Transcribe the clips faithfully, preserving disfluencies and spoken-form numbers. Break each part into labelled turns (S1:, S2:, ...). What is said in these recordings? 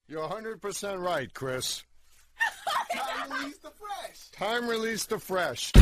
S1: You're one hundred percent right, Chris.
S2: Time release the fresh.
S1: Time release the fresh.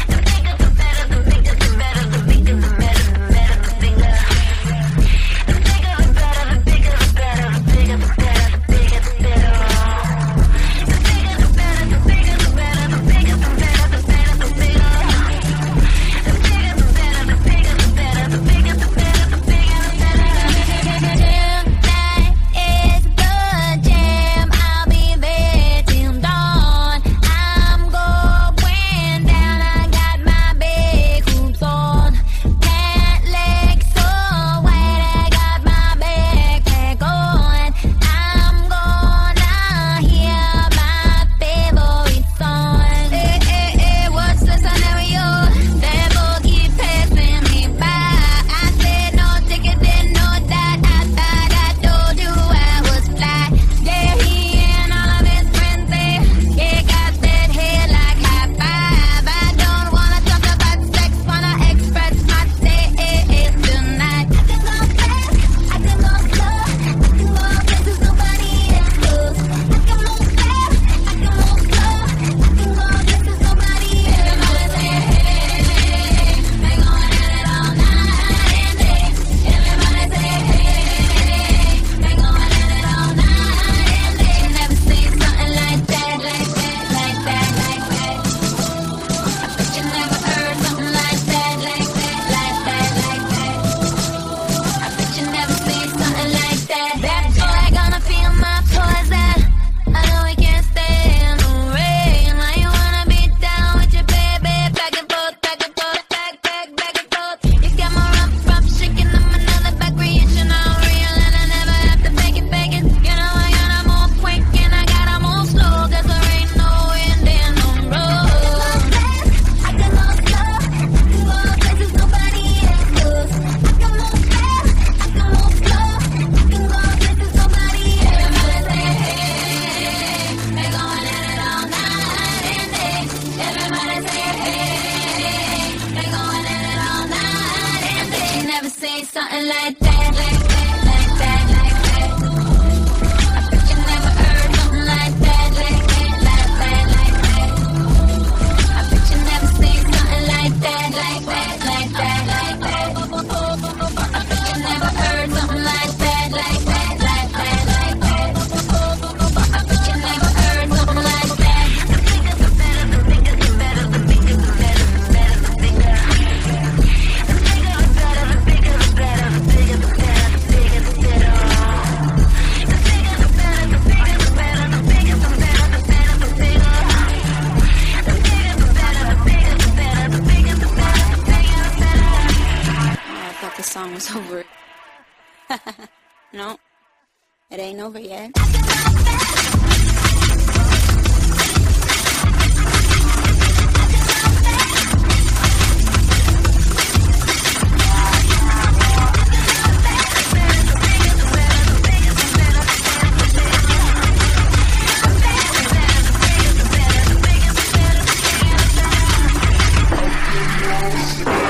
S3: Something like that, like that, like that, like that. I bet you never heard something like that, like that, like that, like that. I bet you never seen something like that, like that, like that, like that. I bet you never heard something like that, like that, like that, like that. I bet you never heard something like that. The bigger the better, the bigger the better, the bigger the better, the better the bigger. The bigger the better, the bigger the better, the bigger the better, the bigger the better. The bigger the better, the bigger the better, the bigger the better, the better the bigger. The bigger the better, the bigger the better, the bigger the better, the bigger the better. Oh, I thought the song was over. No, it ain't over yet.
S2: Shit.